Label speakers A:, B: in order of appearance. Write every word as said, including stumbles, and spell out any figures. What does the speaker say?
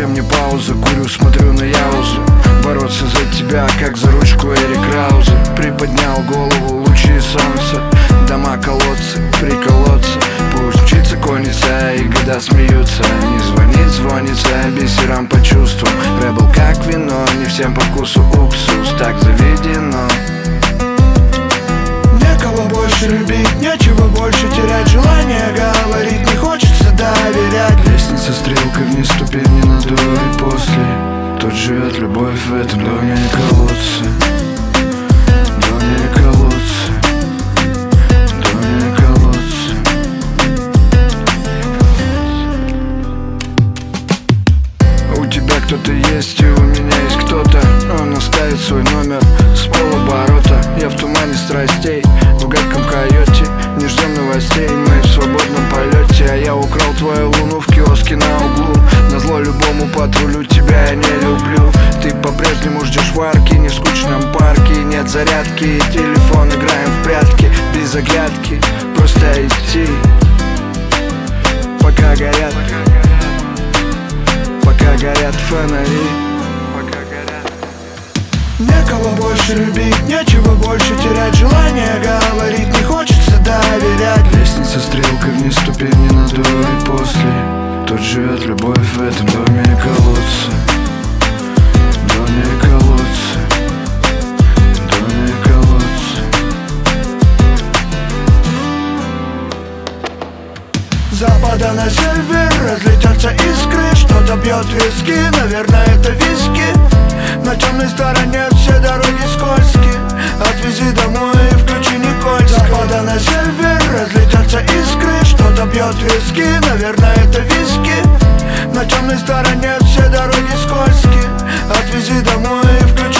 A: Зачем мне пауза? Курю, смотрю на Яузу. Бороться за тебя, как за ручку Эрик Крауза. Приподнял голову, лучи солнца. Дома, колодцы, приколоться. Пусть мчится конница и года смеются. Не звонит, звонится бисерам по чувствам. Рэбл как вино, не всем по вкусу уксус. Так заведено.
B: Некого больше любить, нечего больше терять. Желание говорить не хочется доверять.
A: Лестница стрелкой вниз, ступени на до и после. Тут живет любовь в этом доме и колодце. Доме и колодце. Доме и колодце. У тебя кто-то есть и у меня есть кто-то. Он оставит свой номер с полоборота. Я в тумане страстей, в гадком койоте. Не ждем новостей, мы в свободном полете. А я украл твою луну в киоске на углу. Назло любому патрулю, тебя я не люблю. Ты по-прежнему ждешь варки, не в скучном парке. Нет зарядки, и телефон, играем в прятки. Без оглядки, просто идти. Пока горят, пока горят фонари.
B: Некого больше любить, нечего больше терять. Желание говорить не хочется доверять.
A: Лестница стрелкой вниз, ступени на до и после. Тут живет любовь в этом доме и колодце. Доме и колодце. Доме и колодце.
B: С запада на север разлетятся искры. Что-то бьет виски, наверное это виски. На темной стороне все дороги скользкие. Отвези домой и включи Никольское. С запада на север разлетятся искры. Что-то бьет виски, наверное это виски. На темной стороне все дороги скользкие. Отвези домой и включи